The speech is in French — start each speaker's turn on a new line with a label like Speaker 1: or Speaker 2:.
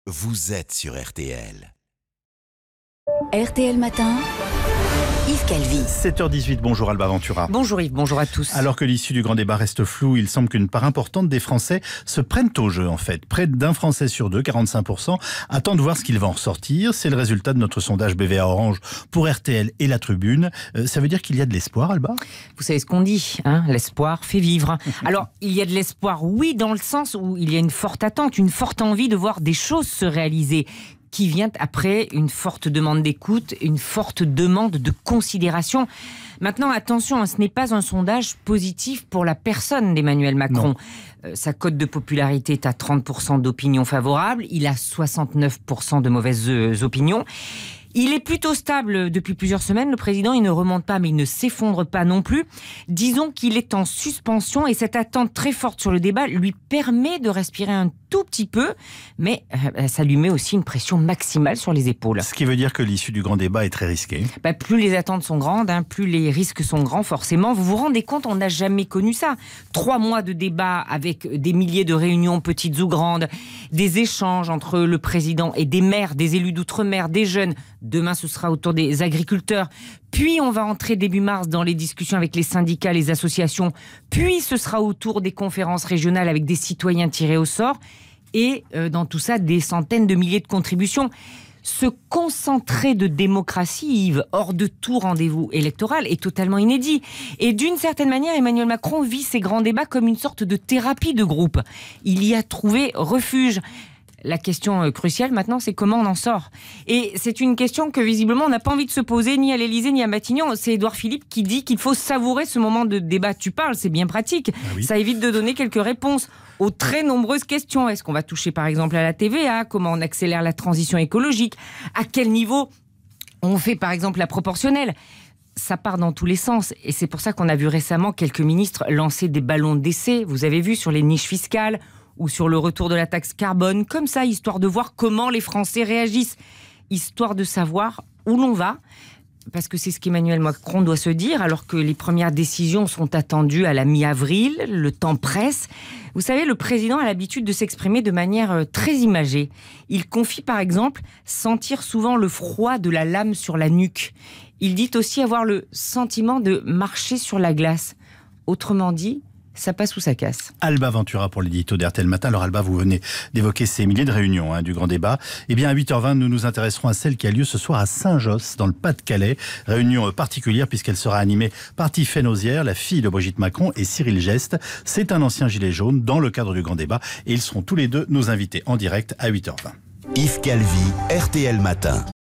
Speaker 1: vous êtes sur RTL.
Speaker 2: RTL Matin, Yves Calvi.
Speaker 3: 7h18, bonjour Alba Ventura.
Speaker 4: Bonjour Yves, bonjour à tous.
Speaker 3: Alors que l'issue du grand débat reste floue, il semble qu'une part importante des Français se prennent au jeu en fait. Près d'un Français sur deux, 45%, attend de voir ce qu'il va en ressortir. C'est le résultat de notre sondage BVA Orange pour RTL et La Tribune. Ça veut dire qu'il y a de l'espoir, Alba ?
Speaker 4: Vous savez ce qu'on dit, hein, l'espoir fait vivre. Alors, il y a de l'espoir, oui, dans le sens où il y a une forte attente, une forte envie de voir des choses se réaliser, qui vient après une forte demande d'écoute, une forte demande de considération. Maintenant, attention, ce n'est pas un sondage positif pour la personne d'Emmanuel Macron. Sa cote de popularité est à 30% d'opinions favorables, il a 69% de mauvaises opinions. Il est plutôt stable depuis plusieurs semaines, le président, il ne remonte pas mais il ne s'effondre pas non plus. Disons qu'il est en suspension et cette attente très forte sur le débat lui permet de respirer un tout petit peu, mais ça lui met aussi une pression maximale sur les épaules.
Speaker 3: Ce qui veut dire que l'issue du grand débat est très risquée.
Speaker 4: Plus les attentes sont grandes, plus les risques sont grands forcément. Vous vous rendez compte, on n'a jamais connu ça. 3 mois de débat avec des milliers de réunions petites ou grandes, des échanges entre le président et des maires, des élus d'outre-mer, des jeunes. Demain, ce sera autour des agriculteurs. Puis, on va entrer début mars dans les discussions avec les syndicats, les associations. Puis, ce sera autour des conférences régionales avec des citoyens tirés au sort. Et dans tout ça, des centaines de milliers de contributions. Ce concentré de démocratie, Yves, hors de tout rendez-vous électoral, est totalement inédit. Et d'une certaine manière, Emmanuel Macron vit ces grands débats comme une sorte de thérapie de groupe. Il y a trouvé refuge. La question cruciale maintenant, c'est comment on en sort. Et c'est une question que visiblement on n'a pas envie de se poser ni à l'Élysée ni à Matignon. C'est Édouard Philippe qui dit qu'il faut savourer ce moment de débat. Tu parles, c'est bien pratique.
Speaker 3: Oui.
Speaker 4: Ça évite de donner quelques réponses aux très nombreuses questions. Est-ce qu'on va toucher par exemple à la TVA ? Comment on accélère la transition écologique ? À quel niveau on fait par exemple la proportionnelle ? Ça part dans tous les sens et c'est pour ça qu'on a vu récemment quelques ministres lancer des ballons d'essai. Vous avez vu sur les niches fiscales ou sur le retour de la taxe carbone, comme ça, histoire de voir comment les Français réagissent, histoire de savoir où l'on va, parce que c'est ce qu'Emmanuel Macron doit se dire, alors que les premières décisions sont attendues à la mi-avril, le temps presse. Vous savez, le président a l'habitude de s'exprimer de manière très imagée. Il confie par exemple sentir souvent le froid de la lame sur la nuque. Il dit aussi avoir le sentiment de marcher sur la glace. Autrement dit, ça passe ou ça casse.
Speaker 3: Alba Ventura pour l'édito d'RTL Matin. Alors Alba, vous venez d'évoquer ces milliers de réunions du grand débat. Eh bien à 8h20, nous nous intéresserons à celle qui a lieu ce soir à Saint-Josse, dans le Pas-de-Calais. Réunion particulière puisqu'elle sera animée par Tiffaine Ozière, la fille de Brigitte Macron, et Cyril Geste. C'est un ancien gilet jaune dans le cadre du grand débat. Et ils seront tous les deux nos invités en direct à 8h20.
Speaker 1: Yves Calvi, RTL Matin.